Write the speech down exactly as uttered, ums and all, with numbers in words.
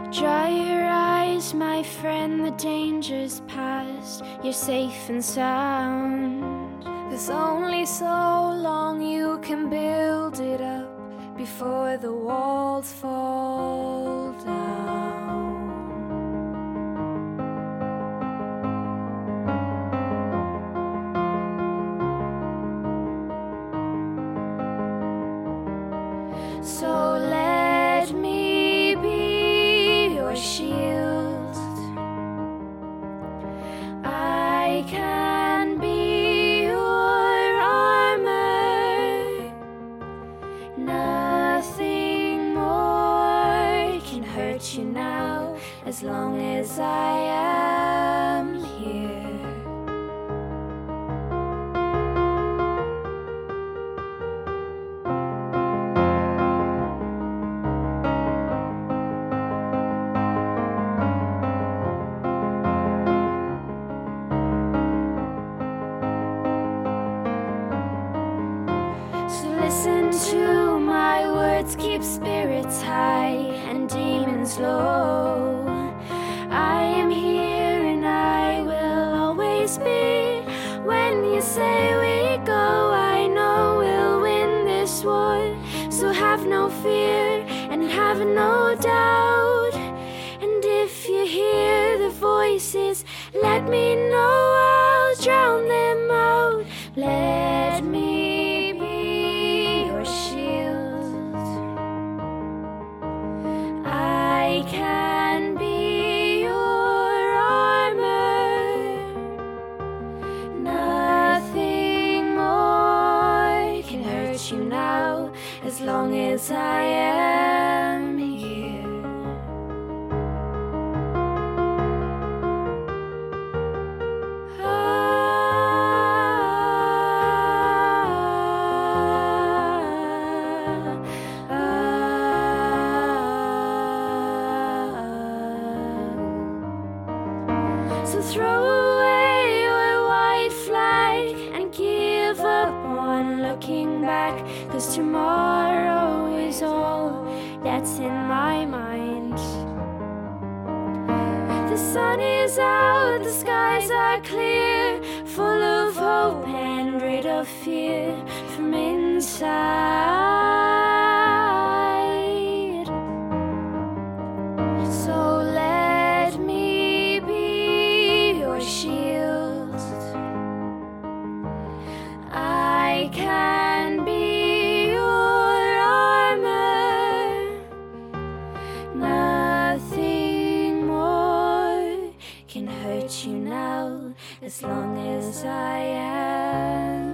Dry your eyes, my friend, the danger's past. You're safe and sound. There's only so long you can build it up before the walls fall down. So let me be your shield. I can be your armor. Nothing more can hurt you now, as long as I am here. Listen to my words, keep spirits high and demons low. I am here and I will always be. When you say we go, I know we'll win this war. So have no fear and have no doubt. And if you hear the voices, let me know, I'll drown them out. Let me be your shield. I can be your armor. Nothing more can hurt you now, as long as I am here. So throw away your white flag and give up on looking back, 'cause tomorrow is all that's in my mind. The sun is out, the skies are clear, full of hope and rid of fear from inside. So let me be your shield. I can be your armor. Nothing more can hurt you now, as long as I am